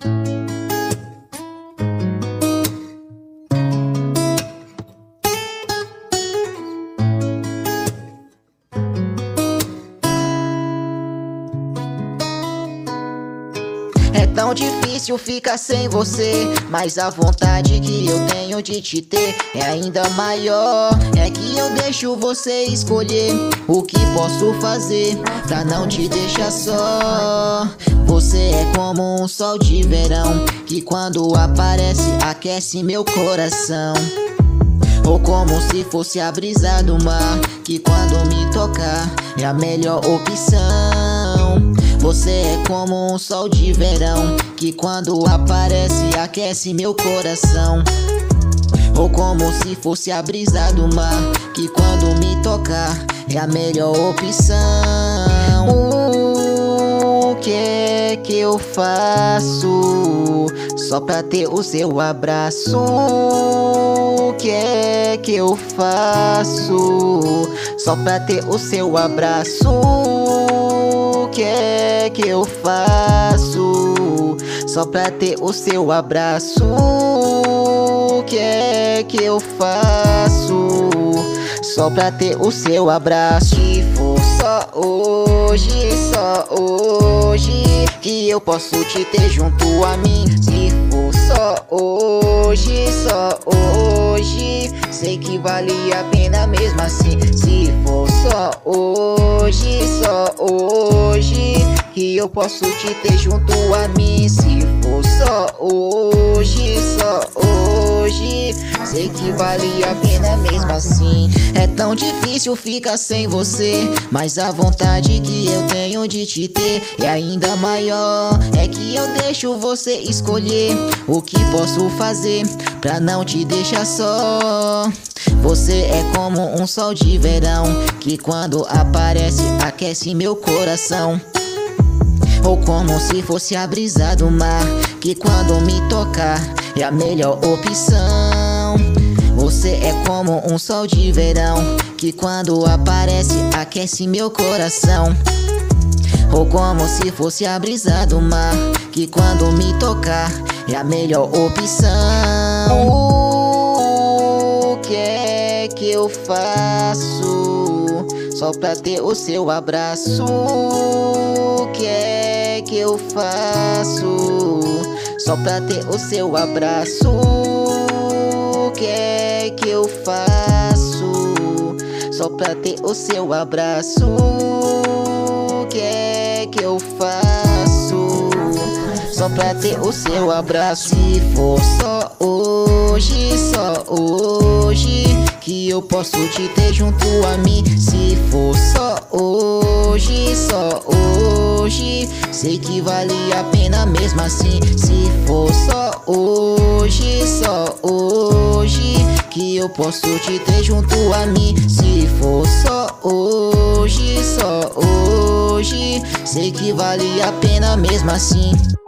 É tão difícil ficar sem você, mas a vontade que eu tenho de te ter é ainda maior. É que eu deixo você escolher o que posso fazer pra não te deixar só. Você é como um sol de verão que quando aparece aquece meu coração. Ou como se fosse a brisa do mar que quando me tocar é a melhor opção. Você é como um sol de verão que quando aparece aquece meu coração. Ou como se fosse a brisa do mar que quando me tocar é a melhor opção. O que é que eu faço só pra ter o seu abraço? O que é que eu faço só pra ter o seu abraço? O que é que eu faço só pra ter o seu abraço? O que é que eu faço só pra ter o seu abraço? Se for só hoje que eu posso te ter junto a mim. Se for só hoje, sei que vale a pena mesmo assim. Se for só hoje, que eu posso te ter junto a mim. Se for só hoje, sei que vale a pena mesmo assim. É tão difícil ficar sem você, mas a vontade que eu tenho de te ter é ainda maior. É que eu deixo você escolher o que posso fazer pra não te deixar só. Você é como um sol de verão que quando aparece aquece meu coração. Ou como se fosse a brisa do mar que quando me tocar é a melhor opção. Você é como um sol de verão que quando aparece aquece meu coração. Ou como se fosse a brisa do mar que quando me tocar é a melhor opção. O que é que eu faço só pra ter o seu abraço? O que é que eu faço só pra ter o seu abraço? O que é que eu faço só pra ter o seu abraço? O que é que eu faço só pra ter o seu abraço? Se for só hoje que eu posso te ter junto a mim. Se for só hoje, sei que vale a pena mesmo assim. Se for só hoje, que eu posso te ter junto a mim. Se for só hoje, sei que vale a pena mesmo assim.